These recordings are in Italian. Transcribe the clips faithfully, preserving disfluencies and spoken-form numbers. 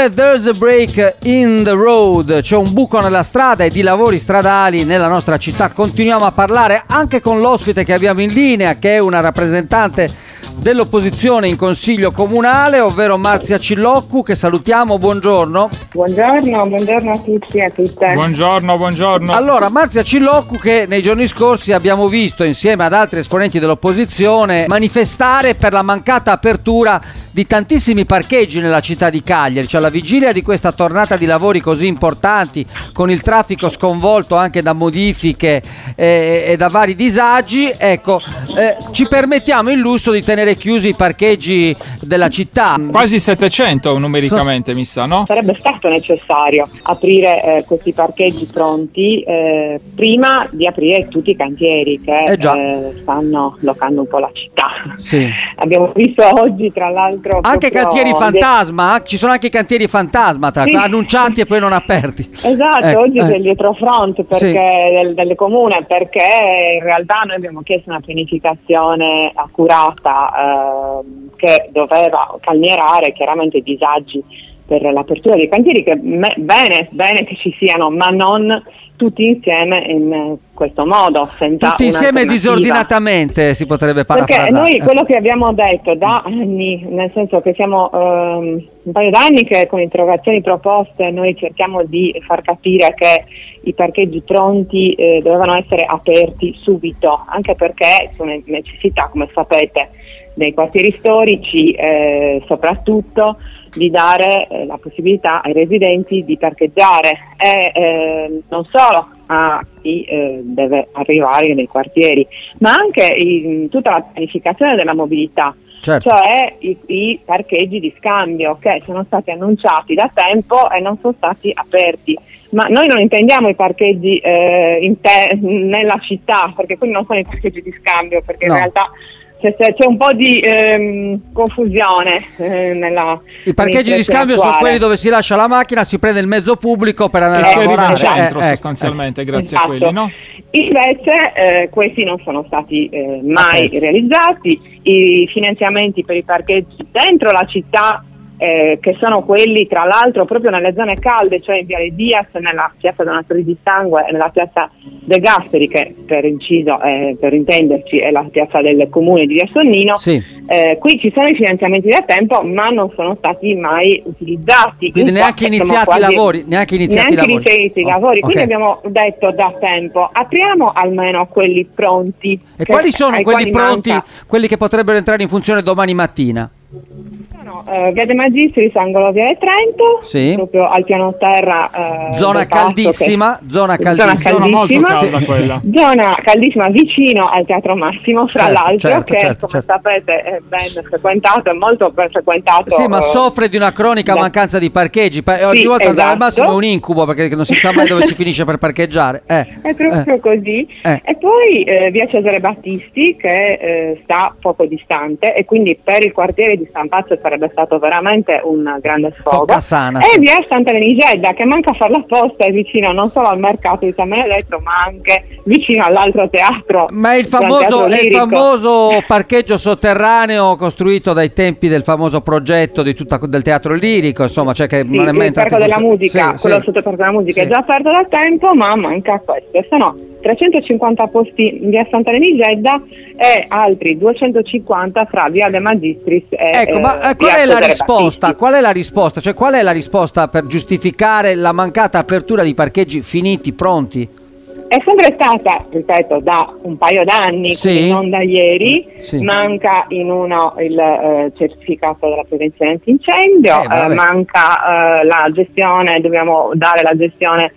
dire there's a break in the road, c'è un buco nella strada e di lavori stradali nella nostra città. Continuiamo a parlare anche con l'ospite che abbiamo in linea, che è una rappresentante dell'opposizione in consiglio comunale, ovvero Marzia Cilloccu, che salutiamo. Buongiorno. Buongiorno, buongiorno a tutti e a tutte. Buongiorno, buongiorno. Allora, Marzia Cilloccu, che nei giorni scorsi abbiamo visto insieme ad altri esponenti dell'opposizione manifestare per la mancata apertura di tantissimi parcheggi nella città di Cagliari, cioè alla vigilia di questa tornata di lavori così importanti, con il traffico sconvolto anche da modifiche eh, e da vari disagi. Ecco, eh, ci permettiamo il lusso di tenere chiusi i parcheggi della città. Quasi settecento numericamente, mi sa, no? Sarebbe stato necessario aprire eh, questi parcheggi pronti eh, prima di aprire tutti i cantieri che eh già. eh, stanno bloccando un po' la città. Sì. Abbiamo visto oggi, tra l'altro, anche cantieri fantasma, ci sono anche i cantieri fantasma tra, sì. annunciati e poi non aperti. Esatto, eh, oggi eh. del dietrofront perché, sì. del, del comune, perché in realtà noi abbiamo chiesto una pianificazione accurata eh, che doveva calmierare chiaramente i disagi per l'apertura dei cantieri, che me, bene, bene che ci siano, ma non tutti insieme in questo modo, senza tutti insieme disordinatamente, si potrebbe parafrasare. Perché noi quello che abbiamo detto da anni, nel senso che siamo um, un paio d'anni che con interrogazioni proposte noi cerchiamo di far capire che i parcheggi pronti eh, dovevano essere aperti subito, anche perché sono necessità, come sapete, dei quartieri storici, eh, soprattutto di dare eh, la possibilità ai residenti di parcheggiare e eh, non solo a chi eh, deve arrivare nei quartieri, ma anche in tutta la pianificazione della mobilità, certo. Cioè i, i parcheggi di scambio che sono stati annunciati da tempo e non sono stati aperti. Ma noi non intendiamo i parcheggi eh, in te- nella città, perché quelli non sono i parcheggi di scambio, perché no. In realtà C'è, c'è un po' di ehm, confusione eh, nella i parcheggi di scambio attuale. Sono quelli dove si lascia la macchina, si prende il mezzo pubblico per andare eh, a lavorare in centro, eh, sostanzialmente, eh, grazie esatto. a quelli, no? Invece eh, questi non sono stati eh, mai okay. realizzati. I finanziamenti per i parcheggi dentro la città, Eh, che sono quelli tra l'altro proprio nelle zone calde, cioè in Viale Diaz, nella piazza Donatori di Sangue e nella piazza De Gasperi, che per inciso, eh, per intenderci, è la piazza del comune di Via Sonnino. Sì. Eh, qui ci sono i finanziamenti da tempo, ma non sono stati mai utilizzati. Quindi neanche iniziati i lavori, neanche iniziati neanche i lavori. iniziati i oh, lavori. Quindi okay. abbiamo detto da tempo, apriamo almeno quelli pronti. E quali sono quelli pronti, manca. quelli che potrebbero entrare in funzione domani mattina? Sono uh, Via De Magistris, angolo Via de Trento, sì. proprio al piano terra. Uh, zona caldissima, che... zona caldissima, zona caldissima, zona molto calda zona caldissima vicino al Teatro Massimo, fra certo, l'altro, certo, che certo, come certo. sapete è ben frequentato, è molto ben frequentato. Sì, ma uh, soffre di una cronica da... mancanza di parcheggi. Pa- sì, ogni volta esatto. andare al Massimo è un incubo, perché non si sa mai dove si finisce per parcheggiare. Eh, è proprio eh. così. Eh. E poi eh, Via Cesare Battisti, che eh, sta poco distante, e quindi per il quartiere di San Pazzo sarebbe stato veramente un grande sfogo. Sana, e sì. Via Santa Lenigedda, che manca a far la posta, è vicino non solo al mercato di San Benedetto, ma anche vicino all'altro teatro. Ma è il famoso, è il famoso parcheggio sotterraneo costruito dai tempi del famoso progetto di tutta, del teatro lirico, insomma, cioè che sì, non è mai il Parco della Musica, sì, quello sì. sotto il Parco della Musica sì. è già aperto da tempo, ma manca questo. E sono trecentocinquanta posti in Via Santa Lenigedda e altri duecentocinquanta fra Via De Magistris e ecco, eh, ma qual è la risposta? Qual è la risposta? Cioè, qual è la risposta per giustificare la mancata apertura di parcheggi finiti, pronti? È sempre stata, ripeto, da un paio d'anni, sì. quindi non da ieri, sì. manca in uno il eh, certificato della prevenzione antincendio, eh, eh, manca eh, la gestione, dobbiamo dare la gestione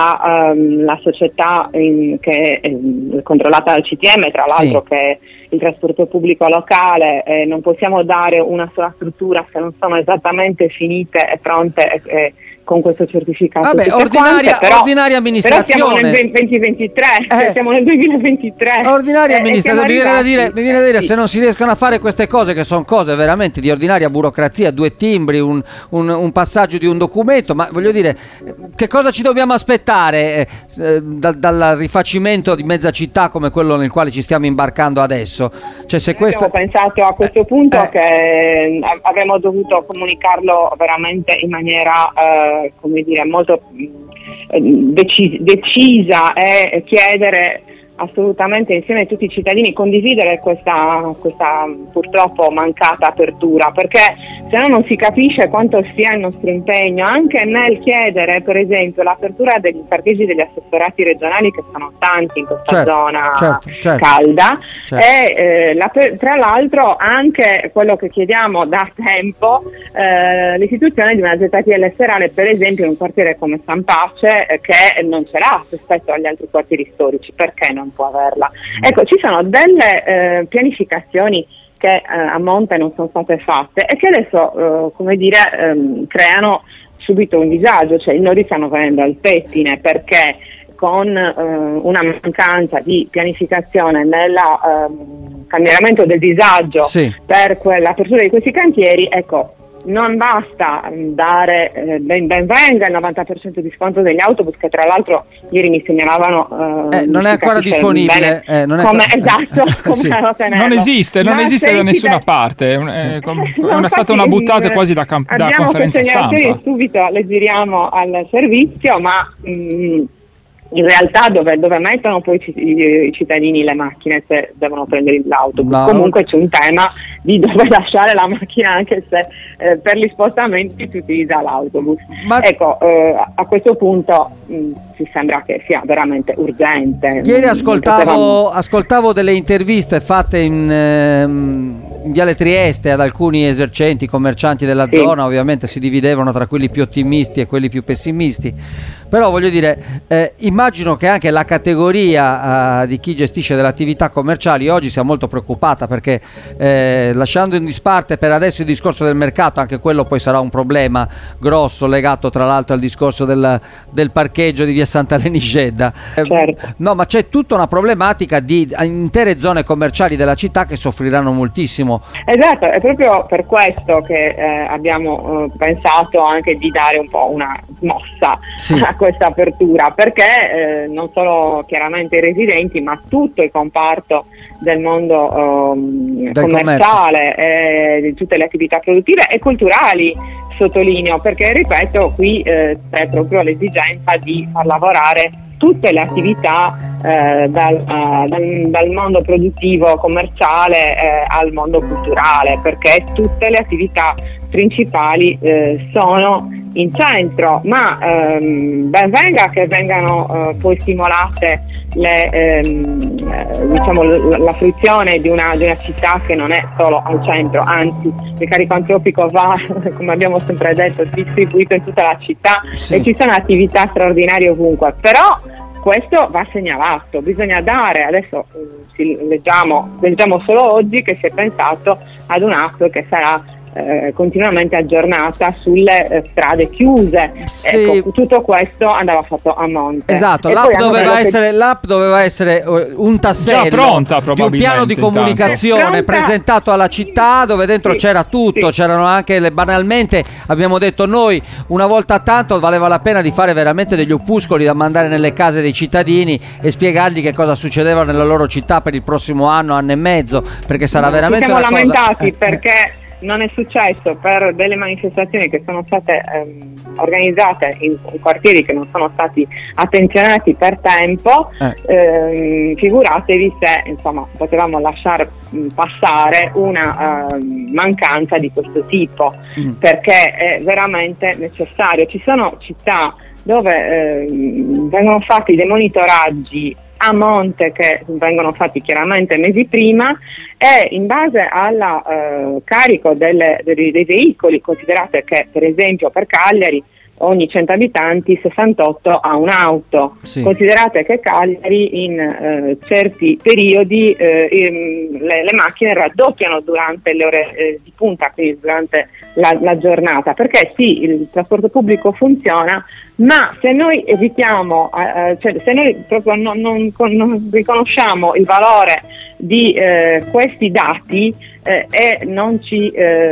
a um, la società in, che è um, controllata dal C T M, tra l'altro, sì. che è il trasporto pubblico locale. Eh, non possiamo dare una sola struttura se non sono esattamente finite e pronte e, e con questo certificato. Vabbè, ordinaria, quante, però, ordinaria amministrazione. Però siamo nel duemilaventitré, eh, cioè siamo nel duemilaventitré. Ordinaria eh, amministrazione, mi viene da dire, mi viene da dire sì. se non si riescono a fare queste cose, che sono cose veramente di ordinaria burocrazia, due timbri, un, un, un passaggio di un documento, ma voglio dire, che cosa ci dobbiamo aspettare eh, da, dal rifacimento di mezza città come quello nel quale ci stiamo imbarcando adesso? Cioè, se questo... Abbiamo pensato a questo punto eh, che avremmo dovuto comunicarlo veramente in maniera eh, come dire molto eh, decis- decisa e chiedere assolutamente insieme a tutti i cittadini, condividere questa, questa purtroppo mancata apertura, perché se no non si capisce quanto sia il nostro impegno anche nel chiedere per esempio l'apertura degli parcheggi degli assessorati regionali, che sono tanti in questa certo, zona certo, certo, calda, certo. e eh, la, tra l'altro anche quello che chiediamo da tempo, eh, l'istituzione di una Z T L serale per esempio in un quartiere come San Pace, eh, che non ce l'ha rispetto agli altri quartieri storici. Perché non può averla? Ecco, ci sono delle eh, pianificazioni che eh, a monte non sono state fatte e che adesso, eh, come dire, ehm, creano subito un disagio, cioè i nodi stanno venendo al pettine, perché con eh, una mancanza di pianificazione nel ehm, cambiamento del disagio sì. per quell'apertura di questi cantieri, ecco, non basta dare eh, ben, ben venga il novanta per cento di sconto degli autobus, che tra l'altro ieri mi segnalavano eh, eh, non è ancora disponibile, eh, non è come, ancora... esatto, come sì. ottenerlo. Non esiste, non Ma esiste da nessuna parte, è, un, è, com- è una, stata una buttata quasi da, camp- da conferenza stampa. Subito le giriamo al servizio, ma mh, in realtà dove, dove mettono poi i, i cittadini le macchine se devono prendere l'autobus? No. Comunque c'è un tema di dove lasciare la macchina, anche se eh, per gli spostamenti si utilizza l'autobus. Ma... Ecco, eh, a questo punto mh, ci sembra che sia veramente urgente. Ieri ascoltavo, potevamo... ascoltavo delle interviste fatte in, ehm, in Viale Trieste ad alcuni esercenti, commercianti della sì. zona, ovviamente si dividevano tra quelli più ottimisti e quelli più pessimisti, però voglio dire, eh, immagino che anche la categoria uh, di chi gestisce delle attività commerciali oggi sia molto preoccupata, perché eh, lasciando in disparte per adesso il discorso del mercato, anche quello poi sarà un problema grosso legato tra l'altro al discorso del, del parcheggio di via Santa Lenigedda. Certo. Eh, no, ma c'è tutta una problematica di intere zone commerciali della città che soffriranno moltissimo. Esatto, è proprio per questo che eh, abbiamo eh, pensato anche di dare un po' una mossa sì. a questa apertura, perché eh, non solo chiaramente i residenti, ma tutto il comparto del mondo eh, del commerciale, eh, di tutte le attività produttive e culturali, sottolineo, perché ripeto, qui eh, c'è proprio l'esigenza di far lavorare tutte le attività eh, dal, uh, dal, dal mondo produttivo commerciale eh, al mondo culturale, perché tutte le attività principali eh, sono in centro, ma ehm, ben venga che vengano eh, poi stimolate le, ehm, eh, diciamo, la, la fruizione di una, di una città che non è solo al centro, anzi il carico antropico va, come abbiamo sempre detto, distribuito in tutta la città sì. e ci sono attività straordinarie ovunque, però questo va segnalato, bisogna dare, adesso eh, leggiamo, leggiamo solo oggi che si è pensato ad un'app che sarà Eh, continuamente aggiornata sulle eh, strade chiuse. Sì. Ecco, tutto questo andava fatto a monte. Esatto, l'app doveva, essere, che... l'app doveva essere un tassello pronta, di un piano di comunicazione presentato alla città, dove dentro sì, c'era tutto, sì. c'erano anche le, banalmente abbiamo detto noi una volta tanto valeva la pena di fare veramente degli opuscoli da mandare nelle case dei cittadini e spiegargli che cosa succedeva nella loro città per il prossimo anno, anno e mezzo, perché sarà veramente ci siamo una lamentati cosa... perché non è successo per delle manifestazioni che sono state ehm, organizzate in, in quartieri che non sono stati attenzionati per tempo, eh. ehm, figuratevi se insomma potevamo lasciare mh, passare una ehm, mancanza di questo tipo, mm. perché è veramente necessario. Ci sono città dove ehm, vengono fatti dei monitoraggi a monte che vengono fatti chiaramente mesi prima e in base al eh, carico delle, dei, dei veicoli, considerate che per esempio per Cagliari ogni cento abitanti sessantotto ha un'auto. Sì. Considerate che Cagliari in eh, certi periodi eh, in, le, le macchine raddoppiano durante le ore eh, di punta, quindi durante la, la giornata, perché sì, il trasporto pubblico funziona, ma se noi evitiamo, eh, cioè se noi proprio non, non, non riconosciamo il valore di eh, questi dati eh, e non ci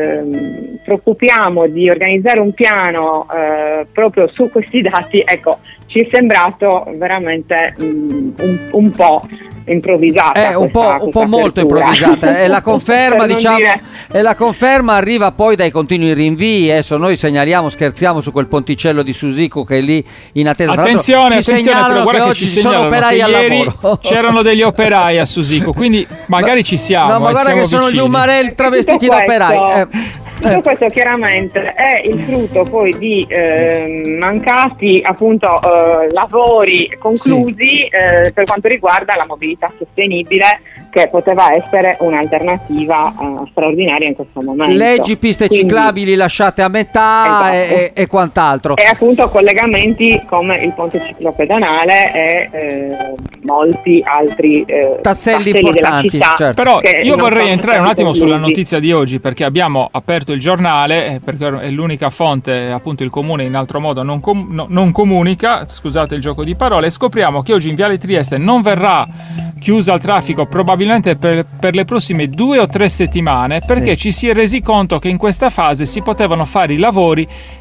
eh, preoccupiamo di organizzare un piano eh, proprio su questi dati, ecco, ci è sembrato veramente mh, un, un po' improvvisata. È un questa, po', un po' molto improvvisata, e la conferma diciamo dire... e la conferma arriva poi dai continui rinvii. Adesso noi segnaliamo, scherziamo su quel ponticello di Susico che è lì in attesa. Attenzione, ci attenzione, però guarda che, che ci ci sono operai al lavoro. C'erano degli operai a Susico, quindi magari ci siamo. No, ma guarda che sono vicini. gli umarelli travestiti da operai. Eh. Tutto questo chiaramente è il frutto poi di eh, mancati appunto eh, lavori conclusi sì. eh, per quanto riguarda la mobilità sostenibile, che poteva essere un'alternativa eh, straordinaria in questo momento. Leggi, piste Quindi, ciclabili lasciate a metà, esatto. e, e quant'altro. E appunto collegamenti come il ponte ciclopedonale e eh, molti altri eh, tasselli importanti. Città, certo. Però io vorrei entrare un attimo conclusi. sulla notizia di oggi, perché abbiamo aperto il giornale, perché è l'unica fonte, appunto il comune in altro modo non, com- no, non comunica, scusate il gioco di parole, e scopriamo che oggi in Viale Trieste non verrà chiusa al traffico probabilmente per, per le prossime due o tre settimane, perché sì. ci si è resi conto che in questa fase si potevano fare i lavori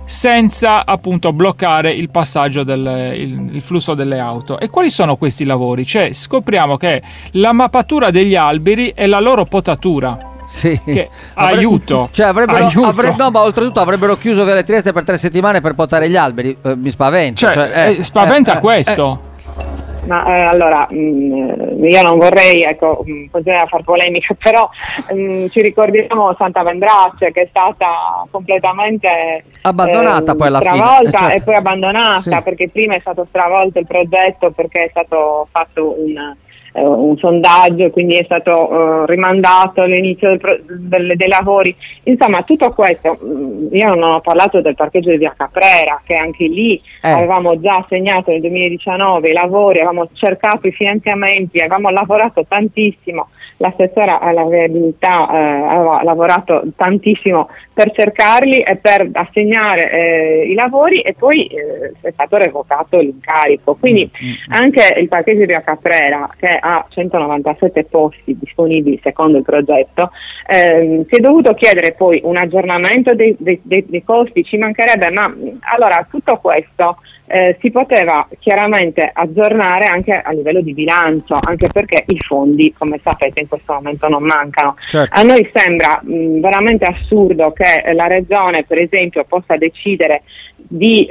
senza appunto bloccare il passaggio del il, il flusso delle auto. E quali sono questi lavori? Cioè scopriamo che la mappatura degli alberi e la loro potatura. Sì. Che Avre- aiuto, cioè avrebbero, aiuto. Avre- no, ma oltretutto avrebbero chiuso Viale Trieste per tre settimane per potare gli alberi. Eh, mi spaventa. Cioè, cioè, eh, spaventa eh, questo. Eh, Ma eh, allora, mh, io non vorrei ecco, mh, continuare a far polemica, però mh, ci ricordiamo Santa Vendrace, che è stata completamente abbandonata eh, poi alla stravolta fine. Eh, certo. e poi abbandonata, sì. perché prima è stato stravolto il progetto, perché è stato fatto un... un sondaggio, quindi è stato uh, rimandato all'inizio del pro- del, dei lavori. Insomma, tutto questo, io non ho parlato del parcheggio di Via Caprera, che anche lì eh. avevamo già assegnato nel duemiladiciannove i lavori, avevamo cercato i finanziamenti, avevamo lavorato tantissimo, l'assessora alla viabilità eh, aveva lavorato tantissimo per cercarli e per assegnare eh, i lavori, e poi eh, è stato revocato l'incarico. Quindi mm-hmm. anche il parcheggio di Via Caprera, che ha centonovantasette posti disponibili secondo il progetto, ehm, si è dovuto chiedere poi un aggiornamento dei, dei, dei, dei costi, ci mancherebbe, ma allora tutto questo eh, si poteva chiaramente aggiornare anche a livello di bilancio, anche perché i fondi, come sapete, in questo momento non mancano. Certo. A noi sembra mh, veramente assurdo che la Regione, per esempio, possa decidere di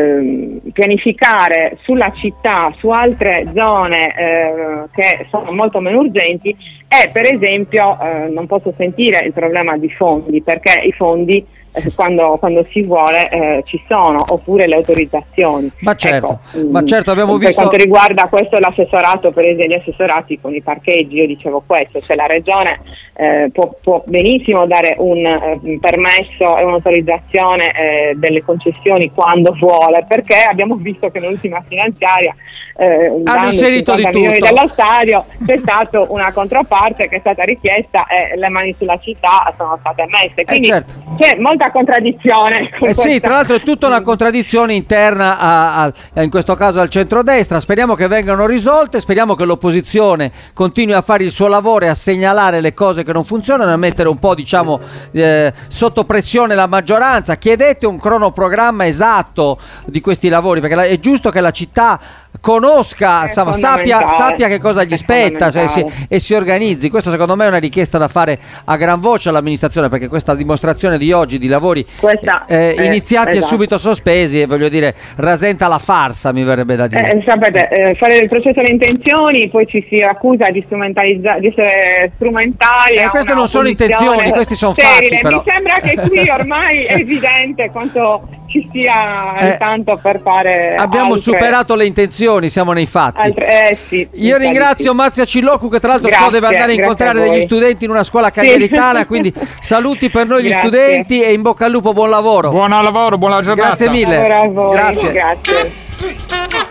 eh, pianificare sulla città, su altre zone eh, che sono molto meno urgenti, e per esempio eh, non posso sentire il problema di fondi, perché i fondi eh, quando, quando si vuole eh, ci sono, oppure le autorizzazioni. Ma certo, ecco, ma certo abbiamo per visto... quanto riguarda questo l'assessorato, per esempio gli assessorati con i parcheggi, io dicevo questo, cioè la Regione eh, può, può benissimo dare un, eh, un permesso e un'autorizzazione eh, delle concessioni quando vuole, perché abbiamo visto che nell'ultima finanziaria eh, hanno inserito di tutto dello stadio c'è stata una controparte che è stata richiesta e le mani sulla città sono state messe, quindi eh certo. c'è molta contraddizione eh sì, tra l'altro è tutta una contraddizione interna a, a, in questo caso al centrodestra. Speriamo che vengano risolte, speriamo che l'opposizione continui a fare il suo lavoro e a segnalare le cose che non funzionano, a mettere un po' diciamo eh, sotto pressione la maggioranza. Chiedete un cronoprogramma esatto di questi lavori, perché la, è giusto che la città conosca, insomma, sappia, sappia che cosa gli spetta, cioè, si, e si organizzi. Questo secondo me è una richiesta da fare a gran voce all'amministrazione, perché questa dimostrazione di oggi di lavori questa, eh, eh, iniziati esatto. e subito sospesi, e voglio dire, rasenta la farsa, mi verrebbe da dire. Eh, sapete, eh, fare il processo alle intenzioni, poi ci si accusa di strumentalizzare, di essere strumentali. Eh, queste non sono intenzioni, questi sono sterile. fatti. Però. Mi sembra che qui ormai è evidente quanto ci sia Eh, tanto per fare. Abbiamo altre, superato le intenzioni, siamo nei fatti. altre, eh, sì, Io ringrazio sì. Marzia Cillocu, che tra l'altro so Grazie, deve andare a grazie incontrare a voi. degli studenti in una scuola cagliaritana, quindi saluti per noi gli Grazie. studenti e in bocca al lupo, buon lavoro. Buon lavoro, buona giornata. Grazie mille. Lavoro a voi. Grazie. Grazie.